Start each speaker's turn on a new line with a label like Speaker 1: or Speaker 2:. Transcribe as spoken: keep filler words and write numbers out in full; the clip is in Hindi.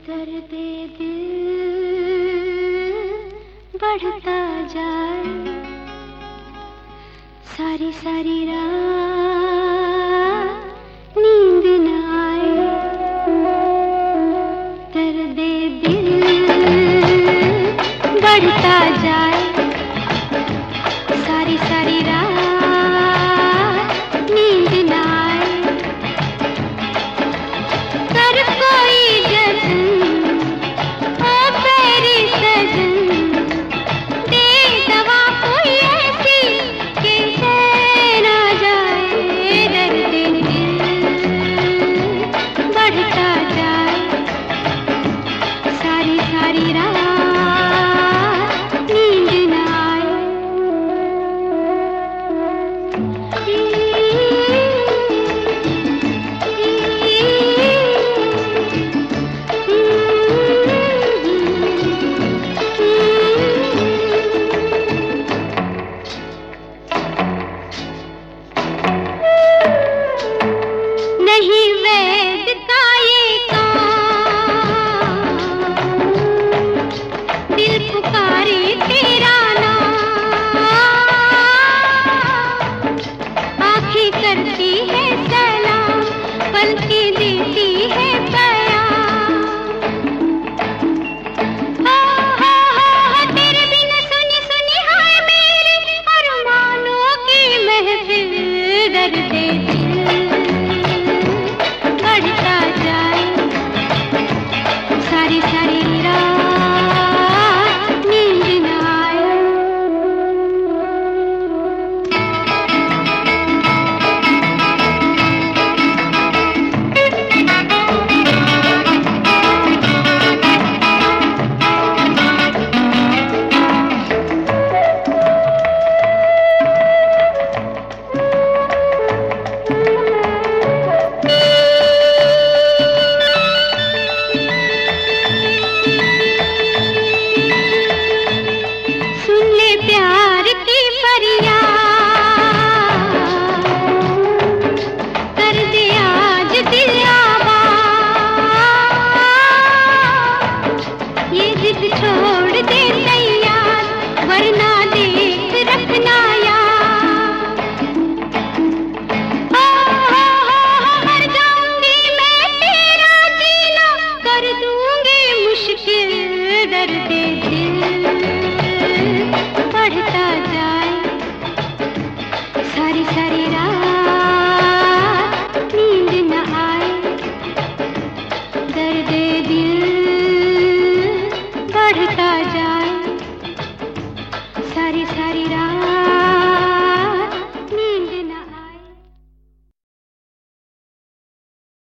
Speaker 1: दर्द दिल बढ़ता जाए, सारी सारी रात नींद न आए। दर्द दिल बढ़ता जाए, सारी सारी रात नींद न आए। कर कोई जतन ओ प्यारी सजन, दे दवा कोई ऐसी कि चैन आ जाए। दर्द दिल बढ़ता जाए, सारी सारी रात नींद न आए। नहीं वैद का ये काम, दिल पुकारे तेरा नाम। आँखें करती है सलाम, पलकें देती है प्यार। हो हो हो तेरे बिना सुनी सुनी हाय मेरे अरमानों की महफिल। दर्द दिल बढ़ता जाए, सारी सारी रात नींद न आए। सुन ले प्यार की फरियाद, कर दे आज दिल आबाद। ये जिद छोड़ दे तैयार, वरना देख रखना याद। हो हो हो मर जाऊंगी मैं तेरा जीना, कर दूंगी मुश्किल। दर्द दिल बढ़ता जाए, सारी सारी रात नींद न आए। दर्द दिल बढ़ता जाए, सारी सारी रात